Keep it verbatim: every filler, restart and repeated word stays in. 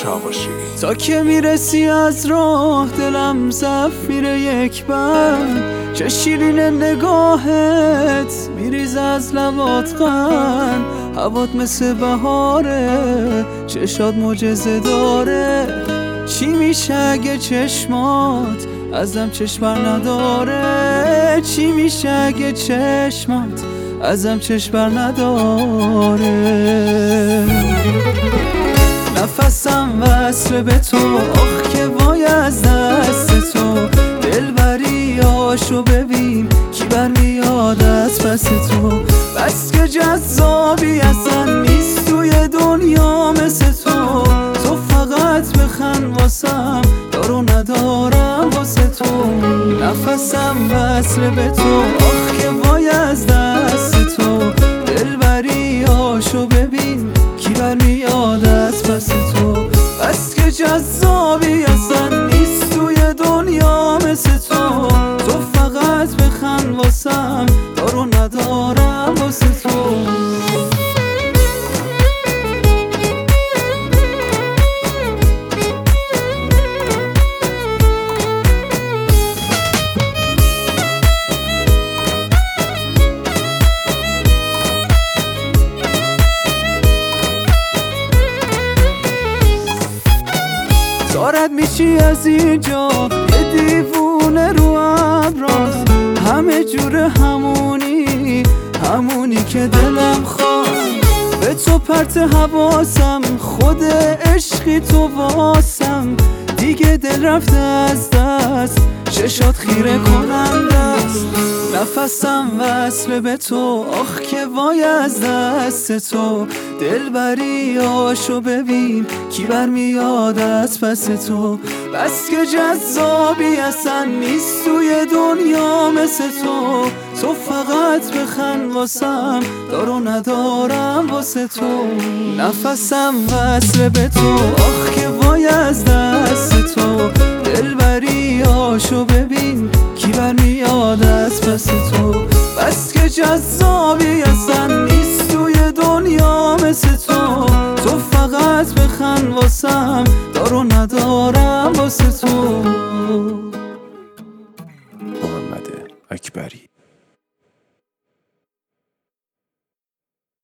چاوشی. تا که میرسی از راه دلم زف میره یک بند، چه شیرین نگاهت میریز از لبات قند، هوات مثل بهاره چشات معجزه داره، چی میشه اگه چشمات ازم چشم بر نداره، چی میشه اگه چشمات ازم چشم بر نداره. نفسم وصل به تو، آخ که وای از دست تو، دلبری هاشو ببین کی برمیاد از پس تو، بس که جذابی اصلا نیست توی دنیا مثل تو، تو فقط بخند واسم دارو ندارم واسه تو. نفسم وصل به تو، آخ که وای از دست تو، دلبری هاشو ببین کی برمیاد از پس تو، بس که جذابی اصلا نیست توی دنیا مثل تو، تو فقط بخند واسم دارو ندارم واسه تو. دارد میشی از اینجا یه دیوونه رو ابراز، همه جور همونی همونی که دلم خواد، به تو پرت حواسم خود عشقی تو واسم، دیگه دل رفته از دست چشات خیره کننده است. نفسم وصل به تو، آخ که وای از دست تو، دلبری هاشو ببین کی برمیاد از پس تو، بس که جذابی اصلا نیست توی دنیا مثل تو، تو فقط بخند واسم دارو ندارم واسه تو. نفسم وصل به تو، آخ که وای از دست تو، دلبری هاشو ببین کی برمیاد از پس تو، بس که جذابی اصلا نیست توی دنیا مثل تو، تو فقط بخند واسم دارو ندارم واسه تو. محمد اکبری.